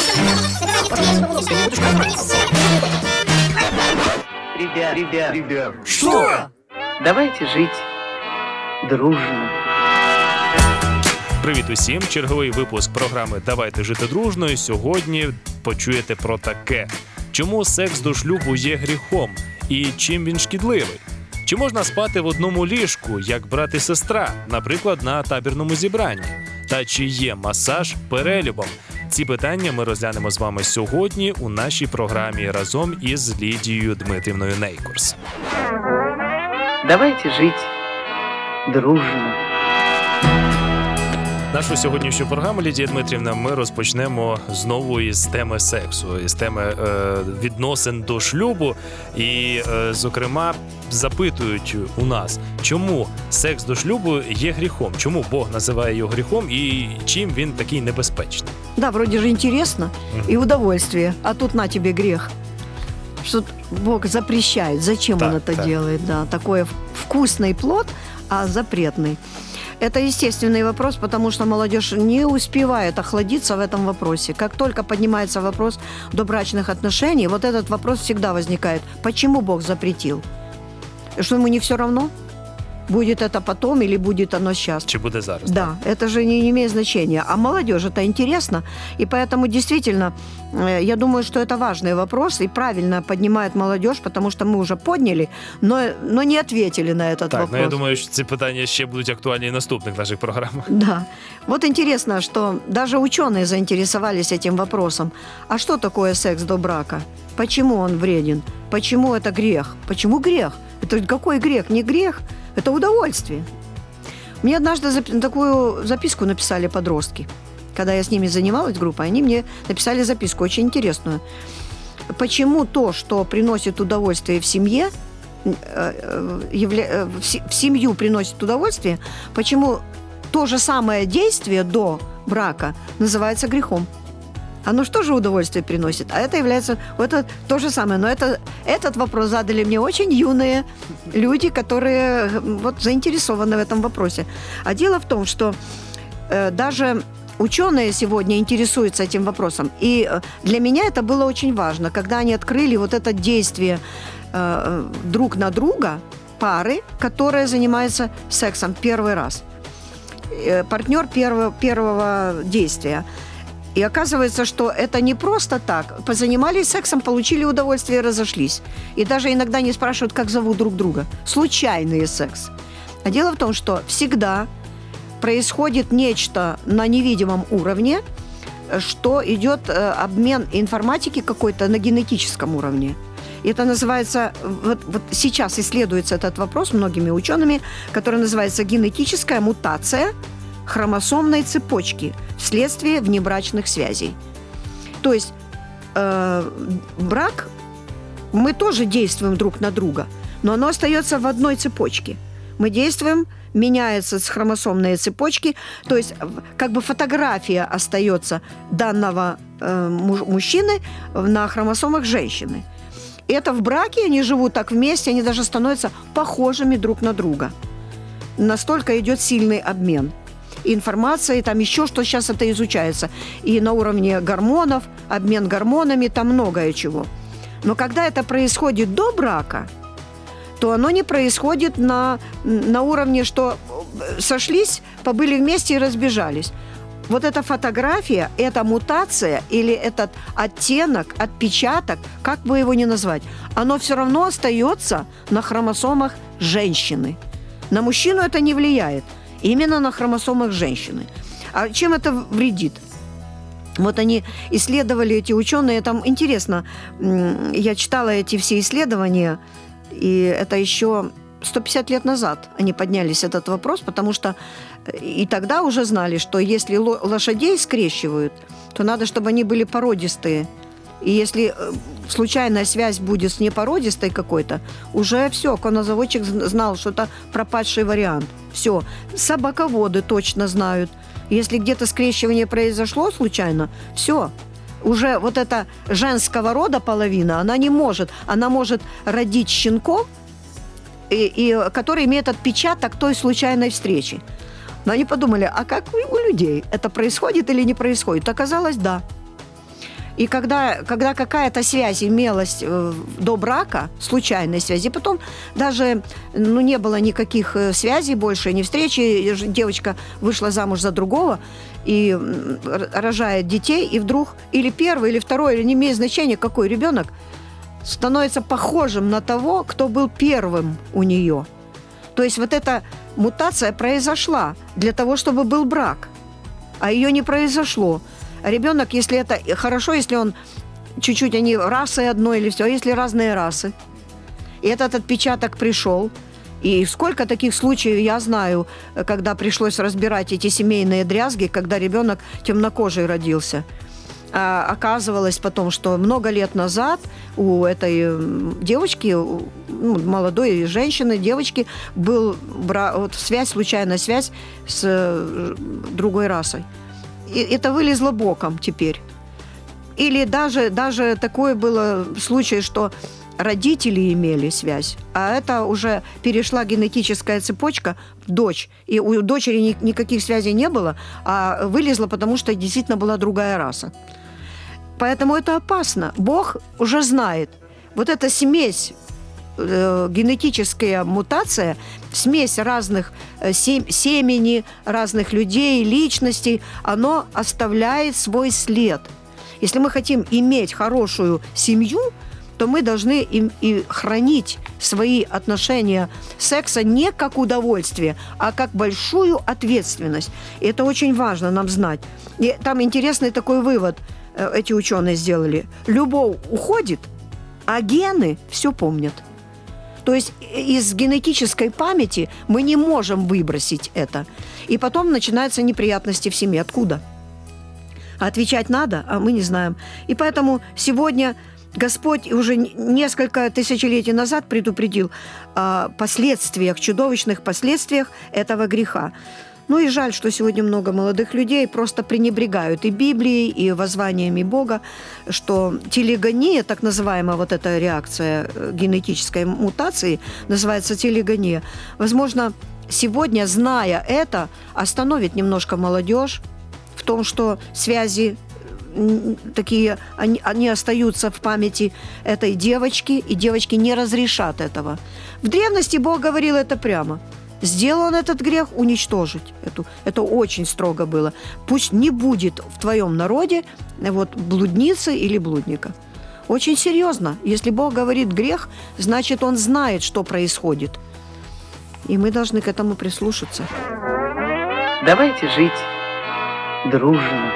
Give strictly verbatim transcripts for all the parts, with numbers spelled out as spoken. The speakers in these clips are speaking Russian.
Ребят, ребят, ребят. Что? Давайте жить дружно. Привіт усім! Черговий випуск програми «Давайте жити дружно» і сьогодні почуєте про таке. Чому секс до шлюбу є гріхом? І чим він шкідливий? Чи можна спати в одному ліжку, як брат і сестра, наприклад, на табірному зібранні? Та чи є масаж перелюбом? Ці питання ми розглянемо з вами сьогодні у нашій програмі разом із Лідією Дмитрівною Нейкурс. Давайте жить дружно. Нашу сьогоднішню програму, Лідія Дмитрівна, ми розпочнемо знову із теми сексу, із теми е, відносин до шлюбу. І, е, зокрема, запитують у нас, чому секс до шлюбу є гріхом? Чому Бог називає його гріхом і чим він такий небезпечний? Да, вроде же интересно Мгм. и удовольствие, а тут на тебе грех. Что Бог запрещает. Зачем Так, Он это так. делает? Да, такой вкусный плод, а запретный. Это естественный вопрос, потому что молодежь не успевает охладиться в этом вопросе. Как только поднимается вопрос до брачных отношений, вот этот вопрос всегда возникает. Почему Бог запретил? Что ему не все равно? Будет это потом или будет оно сейчас? Чи буде зараз? Да, это же не, не имеет значения. А молодежь это интересно. И поэтому действительно, э, я думаю, что это важный вопрос. И правильно поднимает молодежь, потому что мы уже подняли, но, но не ответили на этот Так, вопрос. ну я думаю, що ці питання ще будуть актуальні і в наступних наших програмах. Да. Вот интересно, что даже ученые заинтересовались этим вопросом. А что такое секс до брака? Почему он вреден? Почему это грех? Почему грех? Это какой грех? Не грех, это удовольствие. Мне однажды зап- такую записку написали подростки. Когда я с ними занималась группой, они мне написали записку очень интересную. Почему то, что приносит удовольствие в семье, э, э, явля- э, в се- в семью приносит удовольствие, почему то же самое действие до брака называется грехом? Оно что же удовольствие приносит? А это является вот это то же самое. Но это, этот вопрос задали мне очень юные люди, которые м, вот, заинтересованы в этом вопросе. А дело в том, что э, даже ученые сегодня интересуются этим вопросом. И э, для меня это было очень важно, когда они открыли вот это действие э, друг на друга пары, которые занимаются сексом первый раз. Э, партнер первого, первого действия. И оказывается, что это не просто так. Позанимались сексом, получили удовольствие и разошлись. И даже иногда не спрашивают, как зовут друг друга. Случайный секс. А дело в том, что всегда происходит нечто на невидимом уровне, что идет э, обмен информатики какой-то на генетическом уровне. И это называется, вот, вот сейчас исследуется этот вопрос многими учеными, который называется генетическая мутация хромосомной цепочки вследствие внебрачных связей. То есть э, брак, мы тоже действуем друг на друга, но оно остается в одной цепочке. Мы действуем, меняются хромосомные цепочки, то есть как бы фотография остается данного э, мужчины на хромосомах женщины. И это в браке, они живут так вместе, они даже становятся похожими друг на друга. Настолько идет сильный обмен информации, там еще что сейчас это изучается. И на уровне гормонов, обмен гормонами, там многое чего. Но когда это происходит до брака, то оно не происходит на, на уровне, что сошлись, побыли вместе и разбежались. Вот эта фотография, эта мутация или этот оттенок, отпечаток, как бы его ни назвать, оно все равно остается на хромосомах женщины. На мужчину это не влияет. Именно на хромосомах женщины. А чем это вредит? Вот они исследовали, эти ученые, там интересно, я читала эти все исследования, и это еще сто пятьдесят лет назад они поднялись этот вопрос, потому что и тогда уже знали, что если лошадей скрещивают, то надо, чтобы они были породистые. И если случайная связь будет с непородистой какой-то, уже все, коннозаводчик знал, что это пропадший вариант. Все, собаководы точно знают. Если где-то скрещивание произошло случайно, все, уже вот эта женского рода половина, она не может, она может родить щенков, и, и, который имеет отпечаток той случайной встречи. Но они подумали, а как у людей это происходит или не происходит? Оказалось, да. И когда, когда какая-то связь имелась э, до брака, случайная связь, и потом даже ну, не было никаких э, связей больше, ни встречи, и ж- девочка вышла замуж за другого и м, р- рожает детей, и вдруг или первый, или второй, или не имеет значения, какой ребенок, становится похожим на того, кто был первым у нее. То есть вот эта мутация произошла для того, чтобы был брак, а ее не произошло. А ребенок, если это хорошо, если он чуть-чуть они расы одной или все, а если разные расы. И этот отпечаток пришел. И сколько таких случаев я знаю, когда пришлось разбирать эти семейные дрязги, когда ребенок темнокожий родился. А оказывалось потом, что много лет назад у этой м, девочки, у, ну, молодой женщины, девочки, был бра- вот связь, случайная связь с э, другой расой. И это вылезло боком теперь. Или даже, даже такое было случай, что родители имели связь, а это уже перешла генетическая цепочка в дочь. И у дочери ни- никаких связей не было, а вылезло, потому что действительно была другая раса. Поэтому это опасно. Бог уже знает. Вот эта смесь, э, генетическая мутация, смесь разных э, сем- семени, разных людей, личностей, оно оставляет свой след. Если мы хотим иметь хорошую семью, то мы должны им и хранить свои отношения секса не как удовольствие, а как большую ответственность. И это очень важно нам знать. И там интересный такой вывод э, эти ученые сделали. Любовь уходит, а гены все помнят. То есть из генетической памяти мы не можем выбросить это. И потом начинаются неприятности в семье. Откуда? А отвечать надо, а мы не знаем. И поэтому сегодня Господь уже несколько тысячелетий назад предупредил о последствиях, чудовищных последствиях этого греха. Ну и жаль, что сегодня много молодых людей просто пренебрегают и Библией, и воззваниями Бога, что телегония, так называемая вот эта реакция генетической мутации, называется телегония. Возможно, сегодня, зная это, остановит немножко молодежь в том, что связи такие, они, они остаются в памяти этой девочки, и девочки не разрешат этого. В древности Бог говорил это прямо. Сделал он этот грех, уничтожить. Эту, это очень строго было. Пусть не будет в твоем народе вот, блудницы или блудника. Очень серьезно. Если Бог говорит грех, значит, Он знает, что происходит. И мы должны к этому прислушаться. Давайте жить дружно.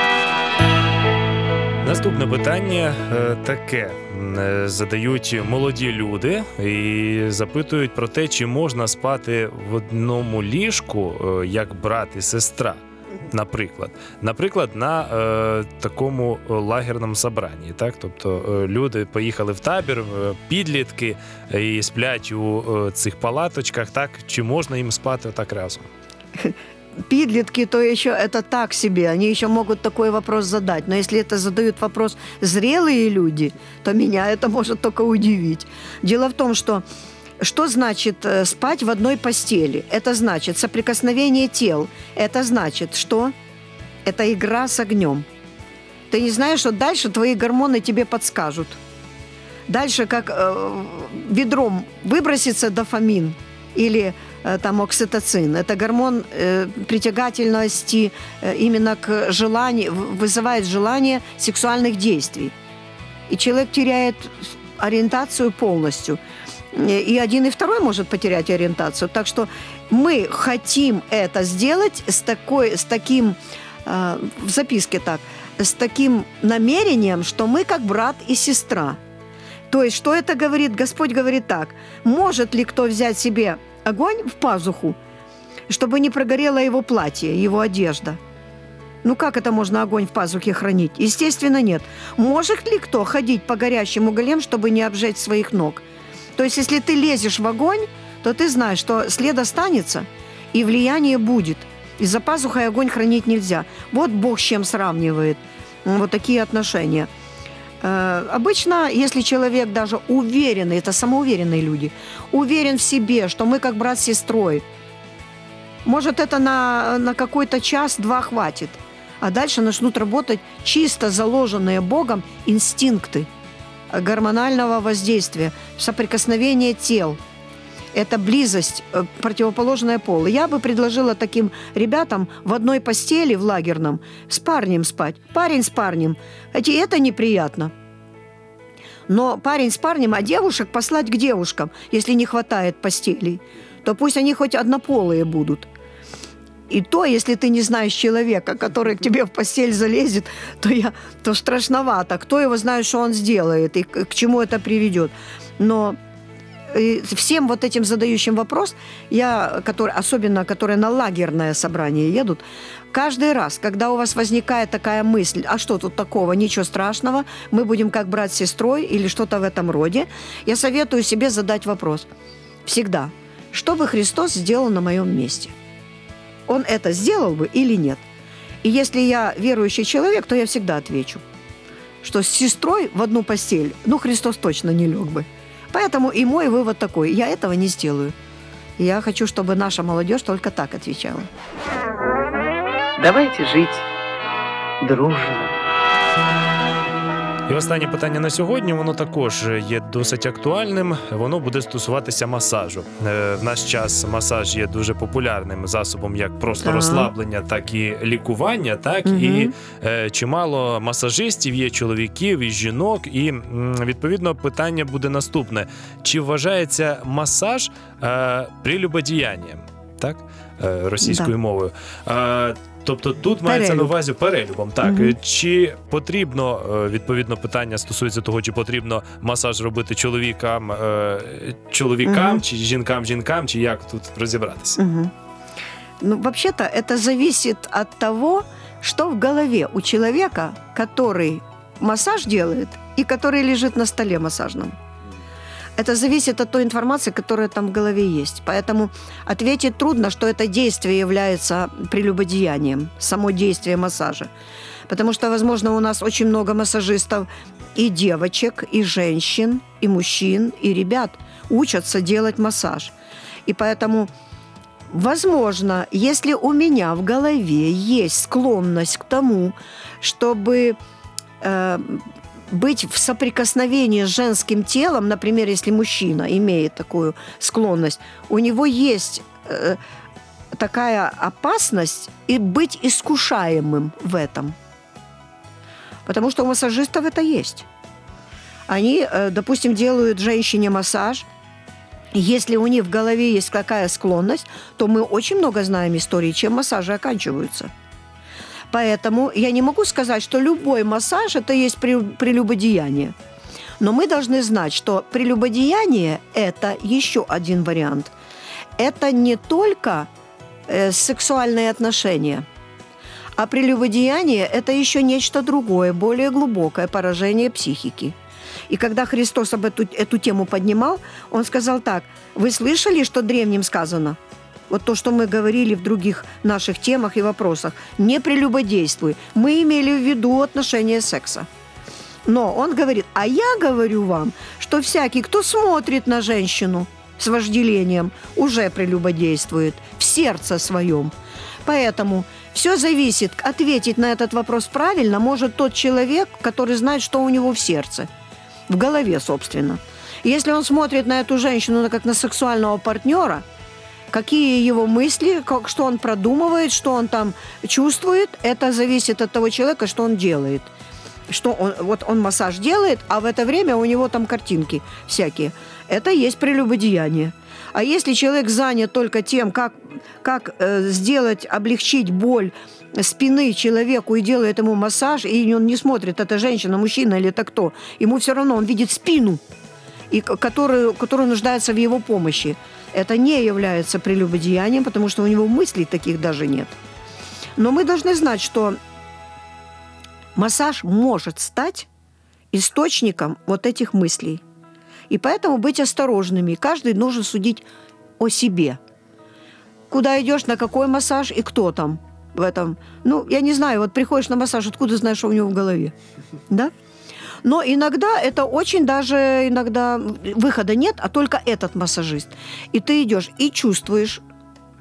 Наступне питання е, таке. Е, Задають молоді люди і запитують про те, чи можна спати в одному ліжку, е, як брат і сестра, наприклад. Наприклад, на е, такому лагерному собранні. Так? Тобто е, люди поїхали в табір, е, підлітки, е, і сплять у е, цих палаточках. Так? Чи можна їм спати так разом? Подростки, то еще это так себе, они еще могут такой вопрос задать. Но если это задают вопрос зрелые люди, то меня это может только удивить. Дело в том, что что значит э, спать в одной постели? Это значит соприкосновение тел. Это значит что? Это игра с огнем. Ты не знаешь, что дальше твои гормоны тебе подскажут. Дальше как э, ведром выбросится дофамин или там окситоцин. Это гормон э, притягательности э, именно к желанию, вызывает желание сексуальных действий. И человек теряет ориентацию полностью. И один, и второй может потерять ориентацию. Так что мы хотим это сделать с, такой, с таким, э, в записке так, с таким намерением, что мы как брат и сестра. То есть, что это говорит? Господь говорит так. Может ли кто взять себе огонь в пазуху, чтобы не прогорело его платье, его одежда? Ну как это можно огонь в пазухе хранить? Естественно, нет. Может ли кто ходить по горящим углям, чтобы не обжечь своих ног? То есть, если ты лезешь в огонь, то ты знаешь, что след останется и влияние будет. И за пазухой огонь хранить нельзя. Вот Бог с чем сравнивает вот такие отношения. Обычно, если человек даже уверенный, это самоуверенные люди, уверен в себе, что мы как брат с сестрой, может, это на, на какой-то час-два хватит. А дальше начнут работать чисто заложенные Богом инстинкты гормонального воздействия, соприкосновение тел. Это близость, противоположная полу. Я бы предложила таким ребятам в одной постели в лагерном с парнем спать. Парень с парнем. Хотя это неприятно. Но парень с парнем, а девушек послать к девушкам, если не хватает постелей, то пусть они хоть однополые будут. И то, если ты не знаешь человека, который к тебе в постель залезет, то, я, то страшновато. Кто его знает, что он сделает и к, к чему это приведет. Но и всем вот этим задающим вопрос, я, который, особенно которые на лагерное собрание едут, каждый раз, когда у вас возникает такая мысль, а что тут такого, ничего страшного, мы будем как брат с сестрой или что-то в этом роде, я советую себе задать вопрос. Всегда. Что бы Христос сделал на моем месте? Он это сделал бы или нет? И если я верующий человек, то я всегда отвечу, что с сестрой в одну постель, ну, Христос точно не лег бы. Поэтому и мой вывод такой, я этого не сделаю. Я хочу, чтобы наша молодежь только так отвечала. Давайте жить дружно. І останнє питання на сьогодні, воно також є досить актуальним. Воно буде стосуватися масажу. Е, В наш час масаж є дуже популярним засобом як просто Ага. розслаблення, так і лікування. Так? Мгм. І е, чимало масажистів є чоловіків і жінок. І м, відповідно питання буде наступне. Чи вважається масаж е, прелюбодіянням? Так? Е, російською Да. мовою. Е, Тобто тут мається на Перелюб. увазі перелюбом. Так, Мгм. чи потрібно, е, відповідно, питання стосується того, чи потрібно масаж робити чоловікам, е, чоловікам, Мгм. чи жінкам, жінкам, чи як тут розібратися? Угу. Ну, вообще-то это зависит от того, что в голове у человека, который массаж делает и который лежит на столе массажном. Это зависит от той информации, которая там в голове есть. Поэтому ответить трудно, что это действие является прелюбодеянием, само действие массажа. Потому что, возможно, у нас очень много массажистов и девочек, и женщин, и мужчин, и ребят учатся делать массаж. И поэтому, возможно, если у меня в голове есть склонность к тому, чтобы э, быть в соприкосновении с женским телом, например, если мужчина имеет такую склонность, у него есть э, такая опасность и быть искушаемым в этом. Потому что у массажистов это есть. Они, э, допустим, делают женщине массаж. Если у них в голове есть какая склонность, то мы очень много знаем историй, чем массажи оканчиваются. Поэтому я не могу сказать, что любой массаж – это есть прелюбодеяние. Но мы должны знать, что прелюбодеяние – это еще один вариант. Это не только э, сексуальные отношения, а прелюбодеяние – это еще нечто другое, более глубокое поражение психики. И когда Христос об эту, эту тему поднимал, Он сказал так: «Вы слышали, что древним сказано?» Вот то, что мы говорили в других наших темах и вопросах. Не прелюбодействуй. Мы имели в виду отношения секса. Но он говорит: а я говорю вам, что всякий, кто смотрит на женщину с вожделением, уже прелюбодействует в сердце своем. Поэтому все зависит, ответить на этот вопрос правильно может тот человек, который знает, что у него в сердце, в голове, собственно. Если он смотрит на эту женщину как на сексуального партнера, какие его мысли, как, что он продумывает, что он там чувствует, это зависит от того человека, что он делает. Что он, вот он массаж делает, а в это время у него там картинки всякие. Это есть прелюбодеяние. А если человек занят только тем, как, как э, сделать, облегчить боль спины человеку и делает ему массаж, и он не смотрит, это женщина, мужчина или это кто, ему все равно, он видит спину, и, которую, которая нуждается в его помощи. Это не является прелюбодеянием, потому что у него мыслей таких даже нет. Но мы должны знать, что массаж может стать источником вот этих мыслей. И поэтому быть осторожными. Каждый должен судить о себе. Куда идешь, на какой массаж и кто там в этом. Ну, я не знаю, вот приходишь на массаж, откуда знаешь, что у него в голове? Да? Но иногда это очень даже, иногда выхода нет, а только этот массажист. И ты идешь и чувствуешь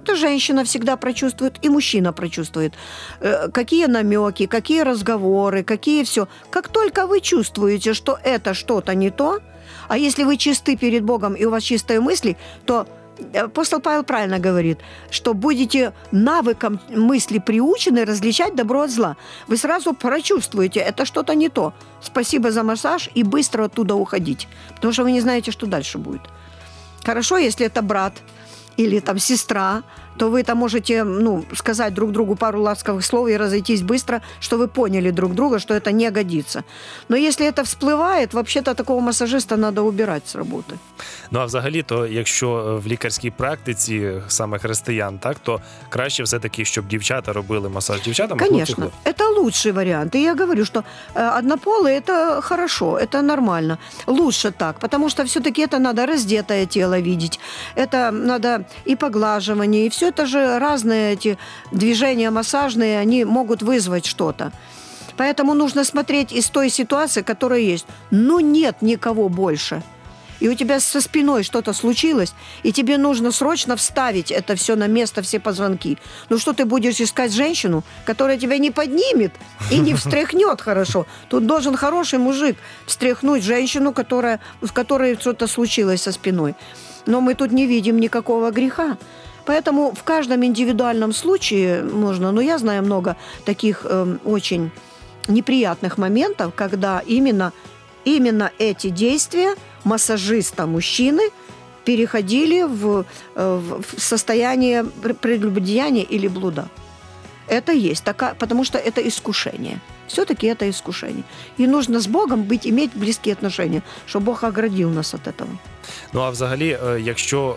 Это женщина всегда прочувствует, и мужчина прочувствует, э, какие намеки, какие разговоры, какие все. Как только вы чувствуете, что это что-то не то, а если вы чисты перед Богом и у вас чистые мысли, то апостол Павел правильно говорит, что будете навыком мысли приучены различать добро от зла. Вы сразу прочувствуете, это что-то не то. Спасибо за массаж и быстро оттуда уходить, потому что вы не знаете, что дальше будет. Хорошо, если это брат или там сестра, то вы там можете, ну, сказать друг другу пару ласковых слов и разойтись быстро, что вы поняли друг друга, что это не годится. Но если это всплывает, вообще-то такого массажиста надо убирать с роботи. Ну, а взагалі-то, якщо в лікарській практиці саме християн, так, то краще все-таки, щоб дівчата робили масаж дівчатам, а хлопці Конечно, хлопцям. это лучший вариант. И я говорю, что э, однополые – это хорошо, это нормально. Лучше так, потому что все-таки это надо раздетое тело видеть. Это надо и поглаживание, и все это же разные эти движения массажные, они могут вызвать что-то. Поэтому нужно смотреть из той ситуации, которая есть. Ну, нет никого больше. И у тебя со спиной что-то случилось, и тебе нужно срочно вставить это все на место, все позвонки. Ну что ты будешь искать женщину, которая тебя не поднимет и не встряхнет хорошо? Тут должен хороший мужик встряхнуть женщину, которая, в которой что-то случилось со спиной. Но мы тут не видим никакого греха. Поэтому в каждом индивидуальном случае можно, но я знаю много таких э, очень неприятных моментов, когда именно, именно эти действия массажиста мужчины переходили в, в состояние прелюбодеяния или блуда. Это есть, такая, потому что это искушение. Все-таки это искушение. И нужно с Богом быть, иметь близкие отношения, чтобы Бог оградил нас от этого. Ну, а взагалі, якщо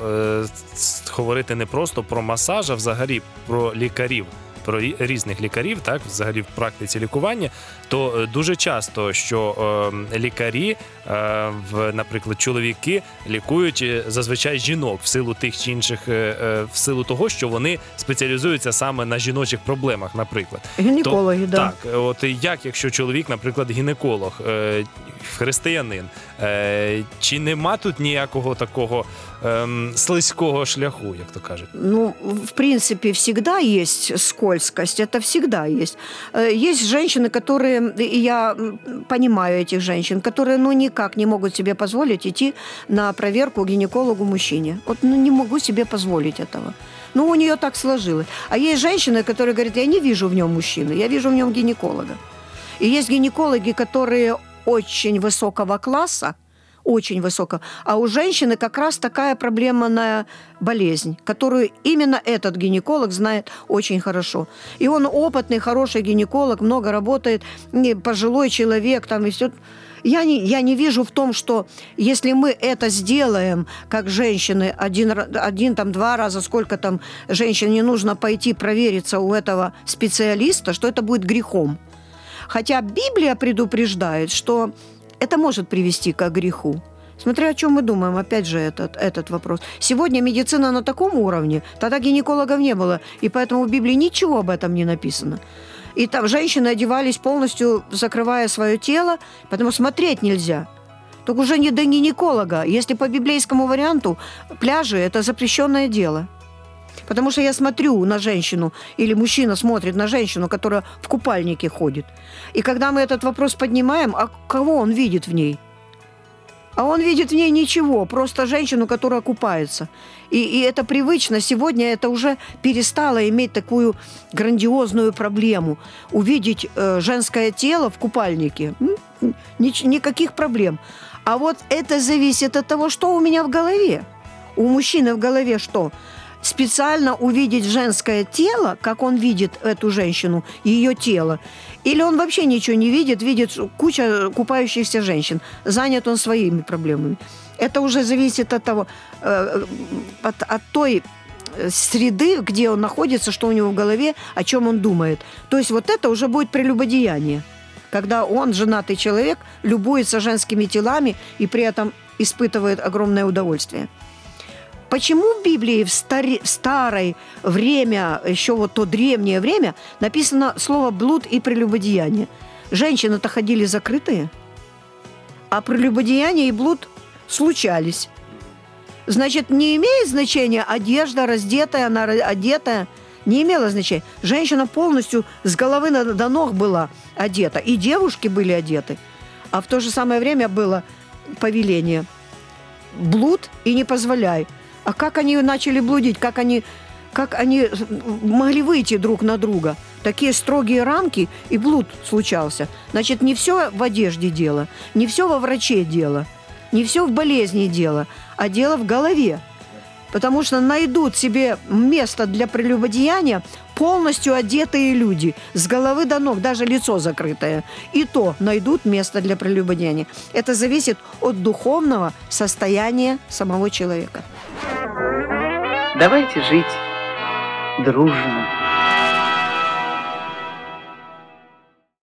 говорити не просто про масаж, а взагалі про лікарів, про різних лікарів, так, взагалі в практиці лікування, то дуже часто, що е, лікарі, е, в, наприклад, чоловіки лікують зазвичай жінок в силу тих чи інших, е, в силу того, що вони спеціалізуються саме на жіночих проблемах, наприклад. Гінекологи, то, да. Так, от як, якщо чоловік, наприклад, гінеколог, е, християнин, е, чи нема тут ніякого такого е, слизького шляху, як то кажуть? Ну, в принципе, всегда есть скользкость, это всегда есть. Есть женщины, которые, и я понимаю этих женщин, которые, ну, никак не могут себе позволить идти на проверку к гинекологу-мужчине. Вот, ну, не могу себе позволить этого. Ну, у нее так сложилось. А есть женщины, которые говорят, я не вижу в нем мужчины, я вижу в нем гинеколога. И есть гинекологи, которые очень высокого класса, очень высокого. А у женщины как раз такая проблемная болезнь, которую именно этот гинеколог знает очень хорошо. И он опытный, хороший гинеколог, много работает, пожилой человек там и все. Я не, я не вижу в том, что если мы это сделаем, как женщины, один, один там, два раза, сколько там женщин не нужно пойти провериться у этого специалиста, что это будет грехом. Хотя Библия предупреждает, что это может привести к греху. Смотря о чем мы думаем, опять же, этот, этот вопрос. Сегодня медицина на таком уровне, тогда гинекологов не было, и поэтому в Библии ничего об этом не написано. И там женщины одевались полностью, закрывая свое тело, потому смотреть нельзя. Только уже не до гинеколога. Если по библейскому варианту, пляжи – это запрещенное дело. Потому что я смотрю на женщину, или мужчина смотрит на женщину, которая в купальнике ходит. И когда мы этот вопрос поднимаем, а кого он видит в ней? А он видит в ней ничего, просто женщину, которая купается. И, и это привычно. Сегодня это уже перестало иметь такую грандиозную проблему. Увидеть э, женское тело в купальнике – ни, никаких проблем. А вот это зависит от того, что у меня в голове. У мужчины в голове что? Специально увидеть женское тело, как он видит эту женщину, ее тело. Или он вообще ничего не видит, видит куча купающихся женщин. Занят он своими проблемами. Это уже зависит от того, от, от той среды, где он находится, что у него в голове, о чем он думает. То есть вот это уже будет прелюбодеяние. Когда он, женатый человек, любуется женскими телами и при этом испытывает огромное удовольствие. Почему в Библии в, старе, в старое время, еще вот то древнее время, написано слово «блуд» и «прелюбодеяние»? Женщины-то ходили закрытые, а прелюбодеяние и блуд случались. Значит, не имеет значения одежда, раздетая, она ра- одетая. Не имело значения. Женщина полностью с головы на- до ног была одета. И девушки были одеты. А в то же самое время было повеление. Блуд и не позволяй. А как они начали блудить? Как они, как они могли выйти друг на друга? Такие строгие рамки, и блуд случался. Значит, не все в одежде дело, не все во враче дело, не все в болезни дело, а дело в голове. Потому что найдут себе место для прелюбодеяния полностью одетые люди, с головы до ног, даже лицо закрытое. И то найдут место для прелюбодеяния. Это зависит от духовного состояния самого человека. Давайте жить дружно.